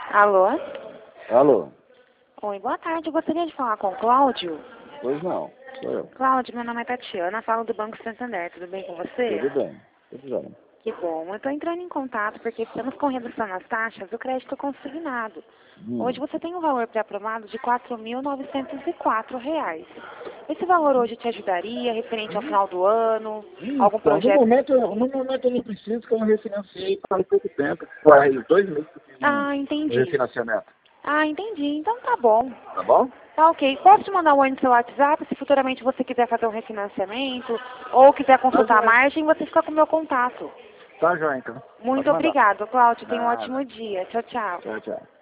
Alô? Alô? Oi, boa tarde. Eu gostaria de falar com o Cláudio. Pois não, sou eu. Cláudio, meu nome é Tatiana, falo do Banco Santander. Tudo bem com você? Tudo bem, tudo bem. Que bom. Eu estou entrando em contato porque estamos com redução nas taxas do crédito consignado. Hoje você tem um valor pré-aprovado de R$ 4.904. Esse valor hoje te ajudaria referente ao final do ano? Algum Então, projeto? no momento eu não preciso, que eu refinanciei há pouco tempo. Faz 2 meses que eu fiz Ah, um entendi. refinanciamento. Ah, entendi. Então tá bom. Tá bom? Tá ok. Posso te mandar um oi no seu WhatsApp se futuramente você quiser fazer um refinanciamento ou quiser consultar a joia. margem, você fica com o meu contato. Tá, joia, então. Pode Muito mandar. obrigada, Cláudio. Tenha um Nada. ótimo dia. Tchau, tchau. Tchau, tchau.